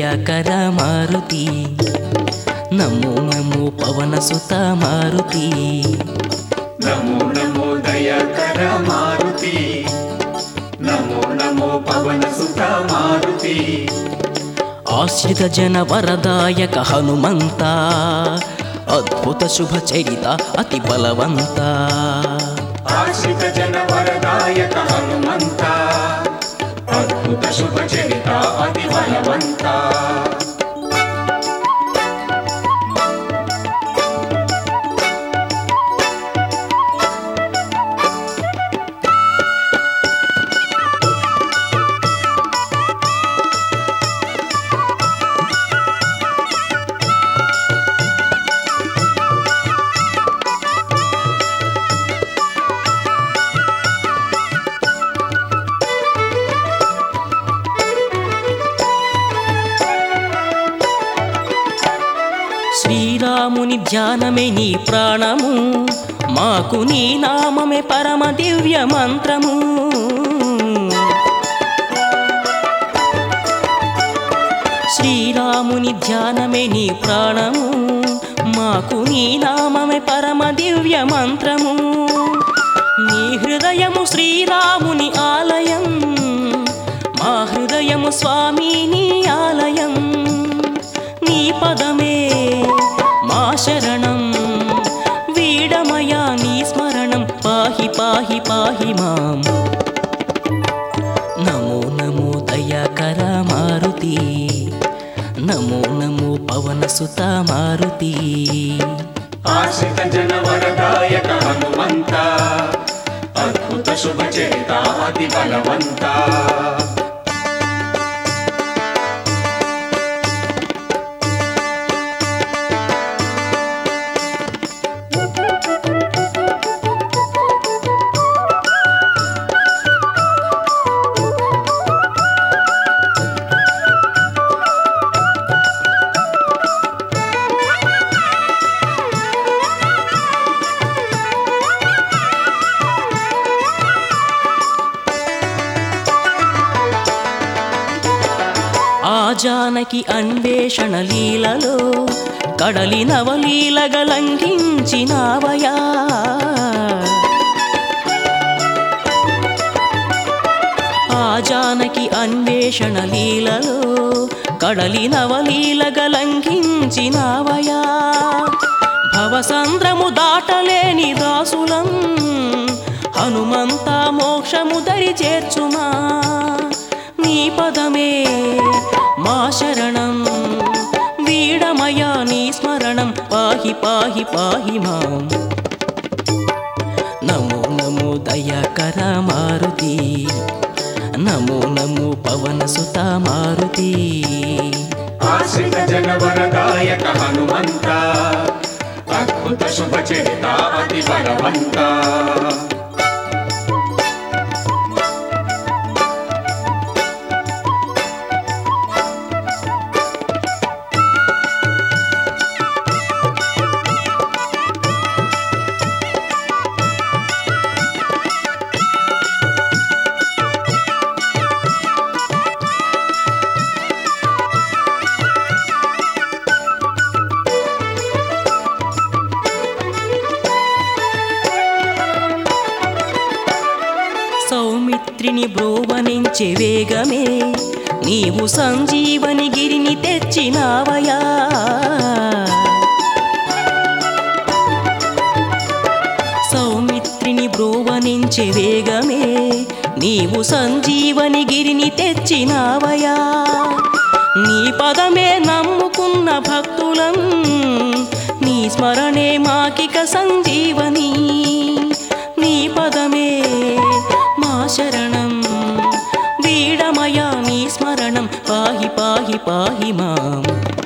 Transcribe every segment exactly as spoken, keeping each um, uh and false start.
దయాకర మారుతి నమో నమో పవన సుత మారుతి నమో నమో దయాకర మారుతి నమో నమో పవన సుత మారుతి ఆశ్రిత జన వరదాయక హనుమంత అద్భుత శుభ చరిత అతి బలవంత ఆశ్రిత జన వరదాయక హనుమంత అద్భుత శుభ చరిత అతి బలవంత శ్రీరాముని ధ్యానమే నీ ప్రాణము మాకు నీ నామమే పరమ దివ్య మంత్రము శ్రీరాముని ధ్యానమే నీ ప్రాణము మాకు నీ నామమే పరమ దివ్య మంత్రము నీ హృదయము శ్రీరాముని ఆలయం మా హృదయము స్వామి నీ ఆలయం నీ పదమే మా శరణం వీడమయా నీ స్మరణం పాహి పాహి పాహి మాం నమో నమో దయాకర మారుతి నమో నమో పవన సుత మారుతి ఆశ్రిత జన వరదాయక హనుమంత అద్భుత శుభ చరిత అతి బలవంత ఆ జానకి అన్వేషణ లీలలో కడలి నవలీలగ లంఘించినావయా ఆ జానకి అన్వేషణ లీలలో కడలి నవలీలగ లంఘించినావయా భవసంద్రము దాటలేని దాసులం హనుమంత మోక్షము దరి చేర్చుమా నీ పదమే మా శరణం వీడమయా నీ స్మరణం పాహి పాహి పాహి మాం నమో నమో దయాకర మారుతి నమో నమో పవన సుత మారుతి ఆశ్రిత జన వరదాయక హనుమంత అద్భుత శుభ చరిత అతి బలవంత సౌమిత్రిని బ్రోవనించే వేగమే నీవు సంజీవని గిరిని తెచ్చినావయా సౌమిత్రిని బ్రోవనించే వేగమే నీవు సంజీవని గిరిని తెచ్చినావయా నీ పదమే నమ్ముకున్న భక్తులం నీ స్మరణే మాకిక సంజీవని నీ పదమే మా శరణం వీడమయా నీ స్మరణం పాహి పాహి పాహి మాం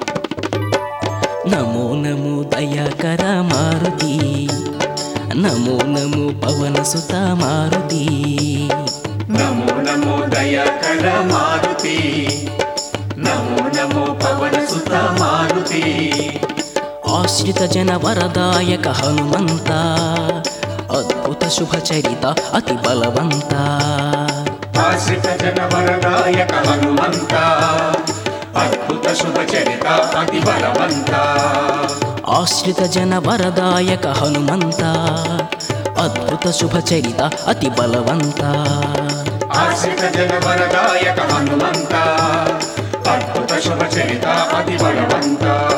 నమో నమో దయాకర మారుతి నమో నమో పవన సుత మారుతి నమో నమో దయాకర మారుతి నమో నమో పవన సుత మారుతి ఆశ్రిత జన వరదాయక హనుమంత అద్భుత శుభ చరిత అతి బలవంత ఆశ్రిత జన వరదాయక హనుమంత అద్భుత శుభ చరిత అతి బలవంత ఆశ్రిత జన వరదాయక హనుమంత అద్భుత శుభ చరిత అతి బలవంత ఆశ్రిత జన వరదాయక హనుమంత అద్భుత శుభ చరిత అతి బలవంత